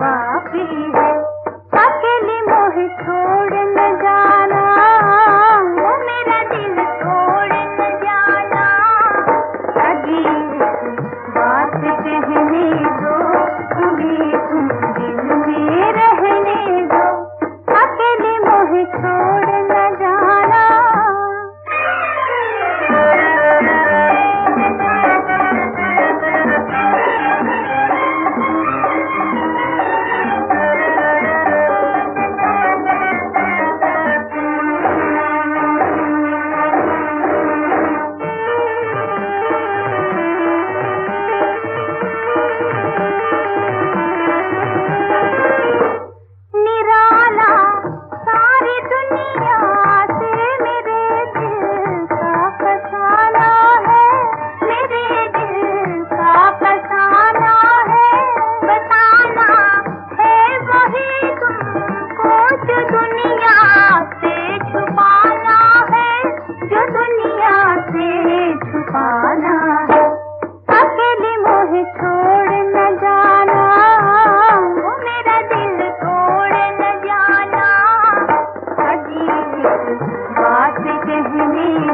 बाकी है। अकेली मोह छोड़ न जाना, वो मेरा दिल तोड़ न जाना। अजी बात कहने दो, अभी तुम दिल में रहने दो। अकेली मोह छोड़ न जाना। छुपाना है, अकेली मोह छोड़ न जाना, वो मेरा दिल तोड़ न जाना। अजीब बात कहने